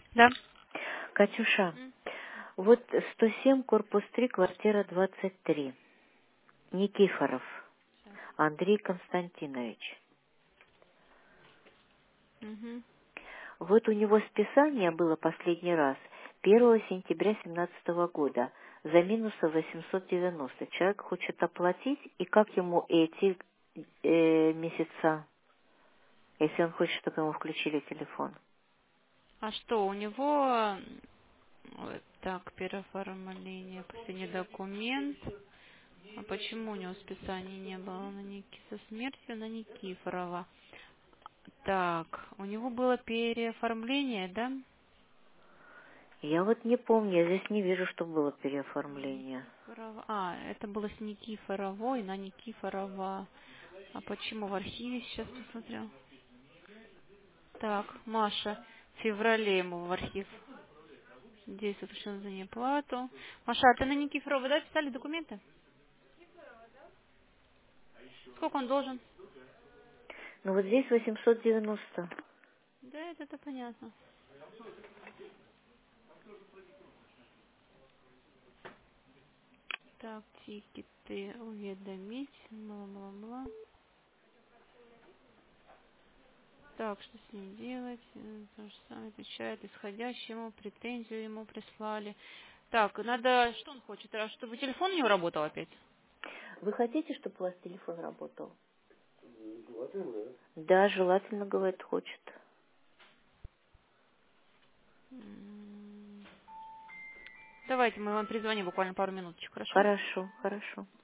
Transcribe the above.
Да. Катюша, М, вот 107, корпус 3, квартира 23. Никифоров Сейчас. Андрей Константинович. Мгм. Вот у него списание было последний раз 1 сентября 2017 года за минуса 890. Человек хочет оплатить, и как ему эти месяца, если он хочет, чтобы ему включили телефон? А что, у него... Так, переоформление, последний документ. А почему у него списания не было на со смертью на Никифорова? Так, у него было переоформление, да? Я вот не помню, я здесь не вижу, что было На переоформление. Никифорова. А, это было с Никифоровой на Никифорова. А почему в архиве сейчас посмотрел? Так, Маша, в феврале ему в архив. Здесь совершенно за неплату. Маша, а ты на Никифорова, да, писали документы? Сколько он должен? Ну вот здесь 890. Да, это понятно. Так, тикеты уведомить, бла-бла-бла. Так, что с ним делать? То же самое отвечает, исходящему, претензию ему прислали. Так, надо, что он хочет? Чтобы телефон у него работал опять? Вы хотите, чтобы у вас телефон работал? Да, желательно, говорит, хочет. М, Давайте мы вам перезвоним буквально пару минуточек, хорошо? Хорошо, хорошо.